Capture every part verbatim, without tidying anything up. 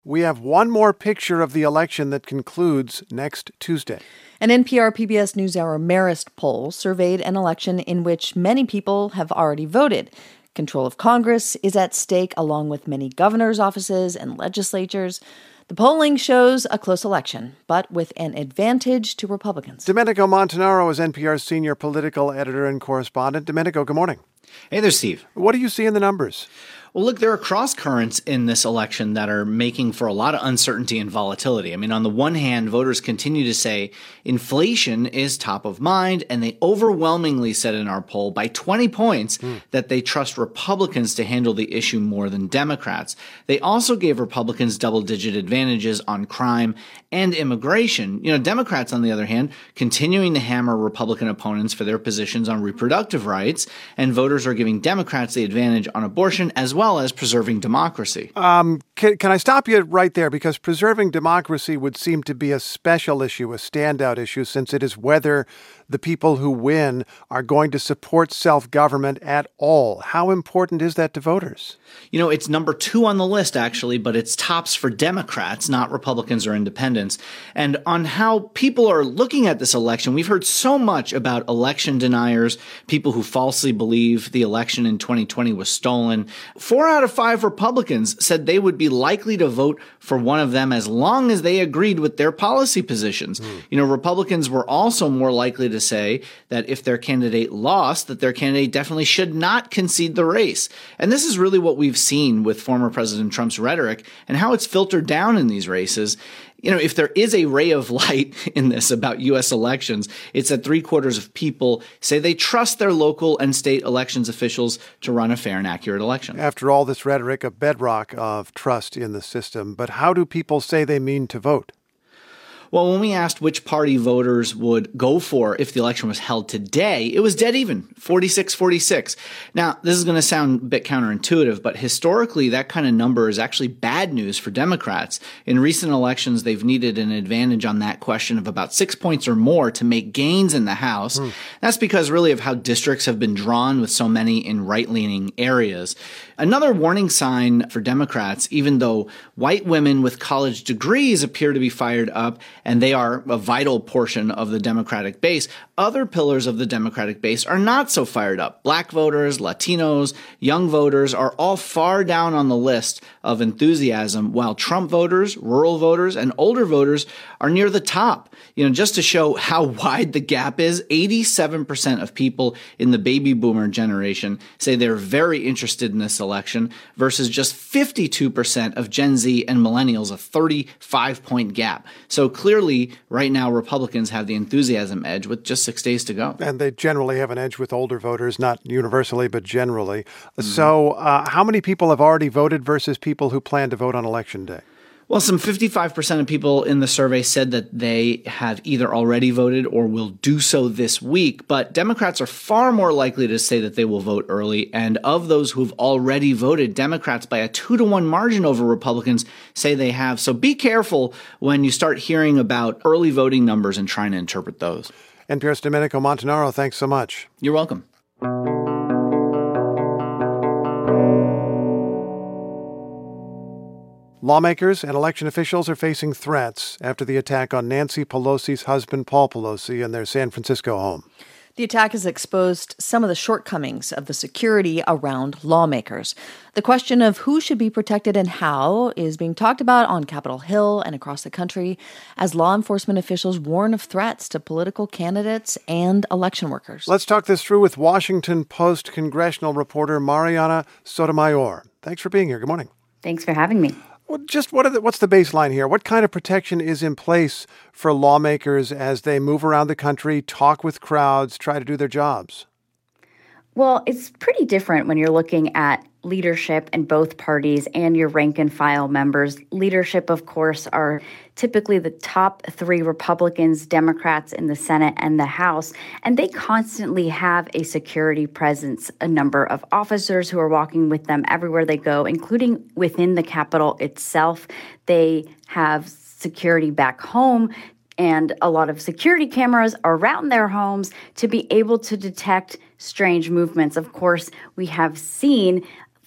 we have one more picture of the election that concludes next Tuesday. An N P R P B S NewsHour Marist poll surveyed an election in which many people have already voted. Control of Congress is at stake, along with many governors' offices and legislatures. The polling shows a close election, but with an advantage to Republicans. Domenico Montanaro is N P R's senior political editor and correspondent. Domenico, good morning. Hey there, Steve. What do you see in the numbers? Well, look, there are cross currents in this election that are making for a lot of uncertainty and volatility. I mean, on the one hand, voters continue to say inflation is top of mind, and they overwhelmingly said in our poll by twenty points mm. that they trust Republicans to handle the issue more than Democrats. They also gave Republicans double-digit advantages on crime and immigration. You know, Democrats, on the other hand, continuing to hammer Republican opponents for their positions on reproductive rights, and voters are giving Democrats the advantage on abortion as well. well as preserving democracy. Um, can, can I stop you right there? Because preserving democracy would seem to be a special issue, a standout issue, since it is whether the people who win are going to support self-government at all. How important is that to voters? You know, it's number two on the list, actually, but it's tops for Democrats, not Republicans or independents. And on how people are looking at this election, we've heard so much about election deniers, people who falsely believe the election in twenty twenty was stolen. Four out of five Republicans said they would be likely to vote for one of them as long as they agreed with their policy positions. Mm. You know, Republicans were also more likely to say that if their candidate lost, that their candidate definitely should not concede the race. And this is really what we've seen with former President Trump's rhetoric and how it's filtered down in these races. You know, if there is a ray of light in this about U S elections, it's that three quarters of people say they trust their local and state elections officials to run a fair and accurate election. After all this rhetoric, a bedrock of trust in the system. But how do people say they mean to vote? Well, when we asked which party voters would go for if the election was held today, it was dead even, forty-six forty-six. Now, this is going to sound a bit counterintuitive, but historically, that kind of number is actually bad news for Democrats. In recent elections, they've needed an advantage on that question of about six points or more to make gains in the House. Mm. That's because really of how districts have been drawn with so many in right-leaning areas. Another warning sign for Democrats, even though white women with college degrees appear to be fired up, and they are a vital portion of the Democratic base, other pillars of the Democratic base are not so fired up. Black voters, Latinos, young voters are all far down on the list of enthusiasm, while Trump voters, rural voters, and older voters are near the top. You know, just to show how wide the gap is, eighty-seven percent of people in the baby boomer generation say they're very interested in this election versus just fifty-two percent of Gen Z and millennials, a thirty-five point gap. So clearly, right now, Republicans have the enthusiasm edge with just six days to go. And they generally have an edge with older voters, not universally, but generally. Mm-hmm. So uh, how many people have already voted versus people who plan to vote on Election Day? Well, some fifty-five percent of people in the survey said that they have either already voted or will do so this week. But Democrats are far more likely to say that they will vote early. And of those who've already voted, Democrats by a two to one margin over Republicans say they have. So be careful when you start hearing about early voting numbers and trying to interpret those. N P R's Domenico Montanaro, thanks so much. You're welcome. Lawmakers and election officials are facing threats after the attack on Nancy Pelosi's husband, Paul Pelosi, in their San Francisco home. The attack has exposed some of the shortcomings of the security around lawmakers. The question of who should be protected and how is being talked about on Capitol Hill and across the country as law enforcement officials warn of threats to political candidates and election workers. Let's talk this through with Washington Post congressional reporter Mariana Sotomayor. Thanks for being here. Good morning. Thanks for having me. Well, just what are the, what's the baseline here? What kind of protection is in place for lawmakers as they move around the country, talk with crowds, try to do their jobs? Well, it's pretty different when you're looking at leadership in both parties and your rank and file members. Leadership, of course, are typically the top three Republicans, Democrats in the Senate and the House, and they constantly have a security presence, a number of officers who are walking with them everywhere they go, including within the Capitol itself. They have security back home and a lot of security cameras around their homes to be able to detect strange movements. Of course, we have seen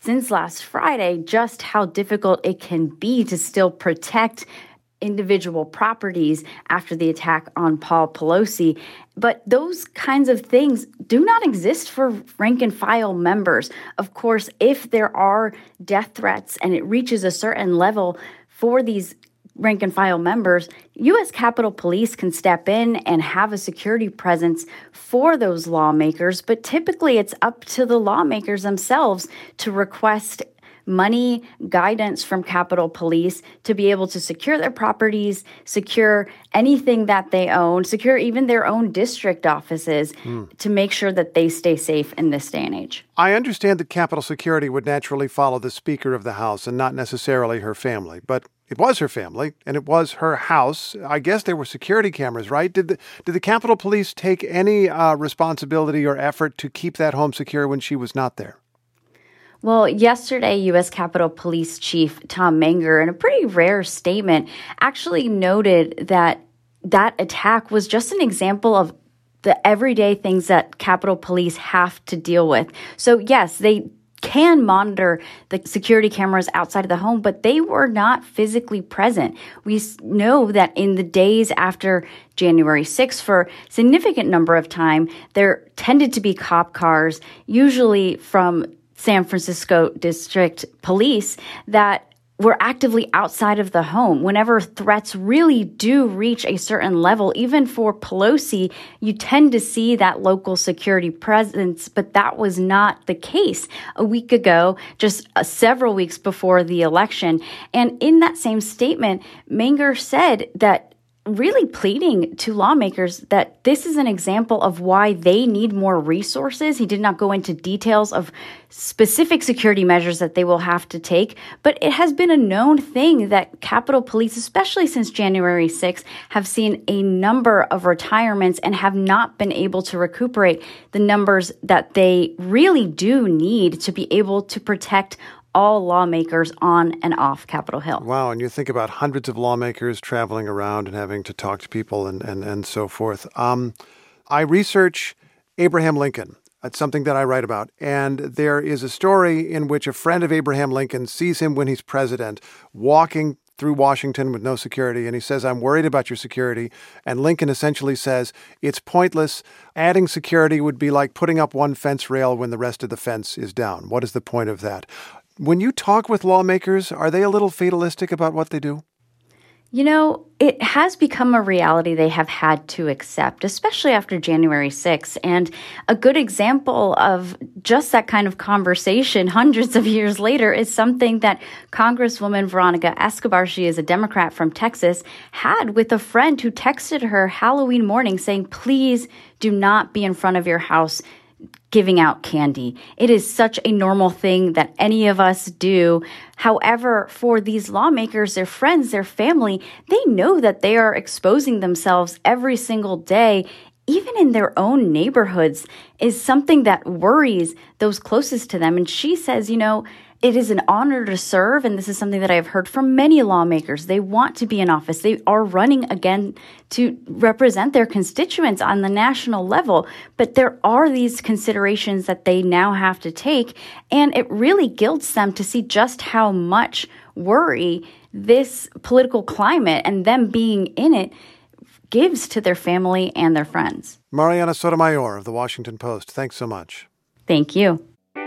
since last Friday just how difficult it can be to still protect individual properties after the attack on Paul Pelosi. But those kinds of things do not exist for rank and file members. Of course, if there are death threats and it reaches a certain level for these rank and file members, U S Capitol Police can step in and have a security presence for those lawmakers. But typically it's up to the lawmakers themselves to request money, guidance from Capitol Police to be able to secure their properties, secure anything that they own, secure even their own district offices mm. to make sure that they stay safe in this day and age. I understand that Capitol Security would naturally follow the Speaker of the House and not necessarily her family, but it was her family and it was her house. I guess there were security cameras, right? Did the, did the Capitol Police take any uh, responsibility or effort to keep that home secure when she was not there? Well, yesterday, U S Capitol Police Chief Tom Menger, in a pretty rare statement, actually noted that that attack was just an example of the everyday things that Capitol Police have to deal with. So, yes, they can monitor the security cameras outside of the home, but they were not physically present. We know that in the days after January sixth, for a significant number of time, there tended to be cop cars, usually from San Francisco District Police, that were actively outside of the home. Whenever threats really do reach a certain level, even for Pelosi, you tend to see that local security presence, but that was not the case a week ago, just uh, several weeks before the election. And in that same statement, Menger said that really pleading to lawmakers that this is an example of why they need more resources. He did not go into details of specific security measures that they will have to take, but it has been a known thing that Capitol Police, especially since January sixth, have seen a number of retirements and have not been able to recuperate the numbers that they really do need to be able to protect all lawmakers on and off Capitol Hill. Wow, and you think about hundreds of lawmakers traveling around and having to talk to people and, and, and so forth. Um, I research Abraham Lincoln. It's something that I write about. And there is a story in which a friend of Abraham Lincoln sees him when he's president walking through Washington with no security. And he says, I'm worried about your security. And Lincoln essentially says, it's pointless. Adding security would be like putting up one fence rail when the rest of the fence is down. What is the point of that? When you talk with lawmakers, are they a little fatalistic about what they do? You know, it has become a reality they have had to accept, especially after January sixth. And a good example of just that kind of conversation hundreds of years later is something that Congresswoman Veronica Escobar, she is a Democrat from Texas, had with a friend who texted her Halloween morning saying, please do not be in front of your house giving out candy. It is such a normal thing that any of us do. However, for these lawmakers, their friends, their family, they know that they are exposing themselves every single day, even in their own neighborhoods, is something that worries those closest to them. And she says, you know, it is an honor to serve, and this is something that I have heard from many lawmakers. They want to be in office. They are running again to represent their constituents on the national level. But there are these considerations that they now have to take, and it really guilts them to see just how much worry this political climate and them being in it gives to their family and their friends. Mariana Sotomayor of The Washington Post, thanks so much. Thank you.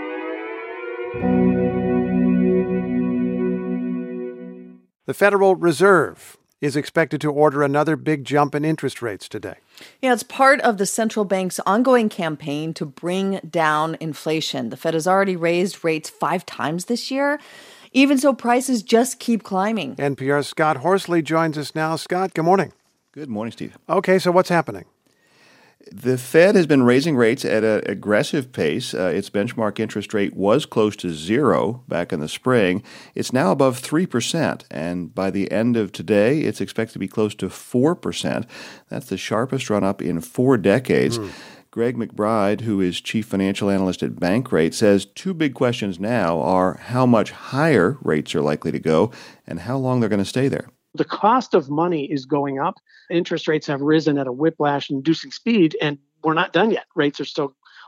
The Federal Reserve is expected to order another big jump in interest rates today. Yeah, it's part of the central bank's ongoing campaign to bring down inflation. The Fed has already raised rates five times this year. Even so, prices just keep climbing. N P R's Scott Horsley joins us now. Scott, good morning. Good morning, Steve. Okay, so what's happening? The Fed has been raising rates at an aggressive pace. Uh, its benchmark interest rate was close to zero back in the spring. It's now above three percent, and by the end of today, it's expected to be close to four percent. That's the sharpest run-up in four decades. Mm. Greg McBride, who is chief financial analyst at Bankrate, says two big questions now are how much higher rates are likely to go and how long they're going to stay there. The cost of money is going up. Interest rates have risen at a whiplash-inducing speed, and we're not done yet. Rates are still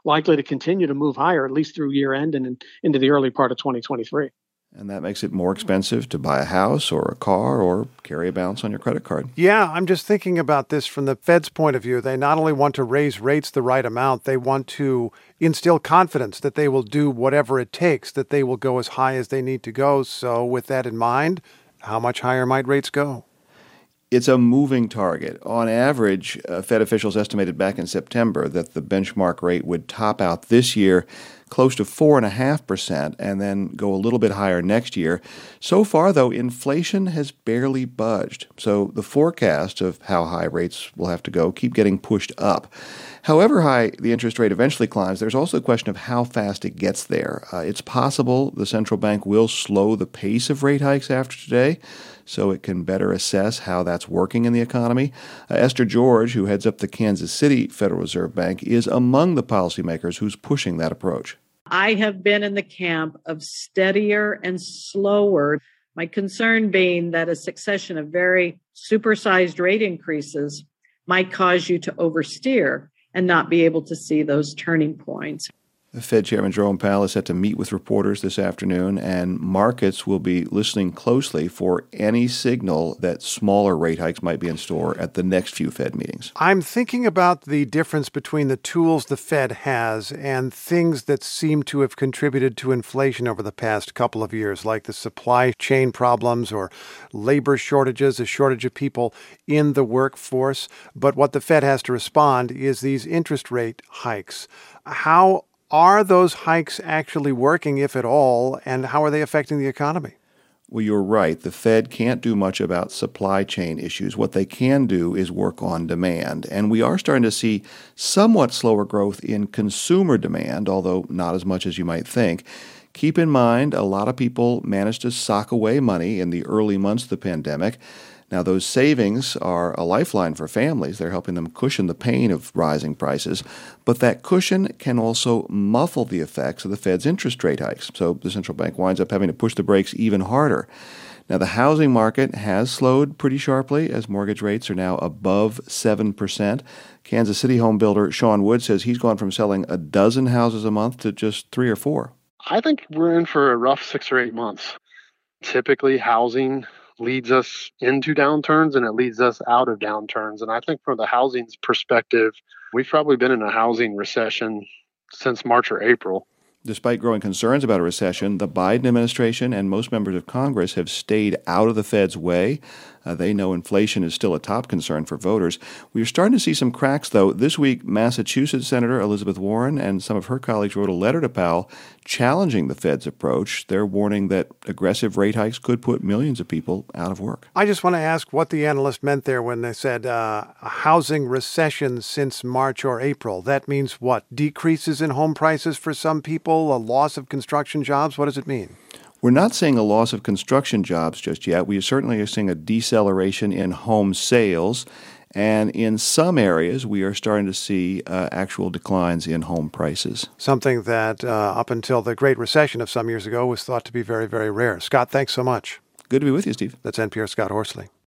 likely to continue to move higher, at least through year end and in, into the early part of twenty twenty-three. And that makes it more expensive to buy a house or a car or carry a balance on your credit card. Yeah, I'm just thinking about this from the Fed's point of view. They not only want to raise rates the right amount, they want to instill confidence that they will do whatever it takes, that they will go as high as they need to go. So with that in mind, how much higher might rates go? It's a moving target. On average, uh, Fed officials estimated back in September that the benchmark rate would top out this year close to four point five percent and then go a little bit higher next year. So far, though, inflation has barely budged. So the forecasts of how high rates will have to go keep getting pushed up. However high the interest rate eventually climbs, there's also a question of how fast it gets there. Uh, it's possible the central bank will slow the pace of rate hikes after today, so it can better assess how that's working in the economy. Uh, Esther George, who heads up the Kansas City Federal Reserve Bank, is among the policymakers who's pushing that approach. I have been in the camp of steadier and slower, my concern being that a succession of very supersized rate increases might cause you to oversteer and not be able to see those turning points. The Fed Chairman Jerome Powell is set to meet with reporters this afternoon, and markets will be listening closely for any signal that smaller rate hikes might be in store at the next few Fed meetings. I'm thinking about the difference between the tools the Fed has and things that seem to have contributed to inflation over the past couple of years, like the supply chain problems or labor shortages, a shortage of people in the workforce. But what the Fed has to respond is these interest rate hikes. How are those hikes actually working, if at all, and how are they affecting the economy? Well, you're right. The Fed can't do much about supply chain issues. What they can do is work on demand. And we are starting to see somewhat slower growth in consumer demand, although not as much as you might think. Keep in mind, a lot of people managed to sock away money in the early months of the pandemic. Now, those savings are a lifeline for families. They're helping them cushion the pain of rising prices. But that cushion can also muffle the effects of the Fed's interest rate hikes. So the central bank winds up having to push the brakes even harder. Now, the housing market has slowed pretty sharply as mortgage rates are now above seven percent. Kansas City home builder Sean Wood says he's gone from selling a dozen houses a month to just three or four. I think we're in for a rough six or eight months. Typically, housing leads us into downturns and it leads us out of downturns. And I think from the housing's perspective, we've probably been in a housing recession since March or April. Despite growing concerns about a recession, the Biden administration and most members of Congress have stayed out of the Fed's way. Uh, they know inflation is still a top concern for voters. We are starting to see some cracks, though. This week, Massachusetts Senator Elizabeth Warren and some of her colleagues wrote a letter to Powell challenging the Fed's approach. They're warning that aggressive rate hikes could put millions of people out of work. I just want to ask what the analyst meant there when they said uh, a housing recession since March or April. That means what? Decreases in home prices for some people, a loss of construction jobs? What does it mean? We're not seeing a loss of construction jobs just yet. We certainly are seeing a deceleration in home sales. And in some areas, we are starting to see uh, actual declines in home prices. Something that uh, up until the Great Recession of some years ago was thought to be very, very rare. Scott, thanks so much. Good to be with you, Steve. That's N P R's Scott Horsley.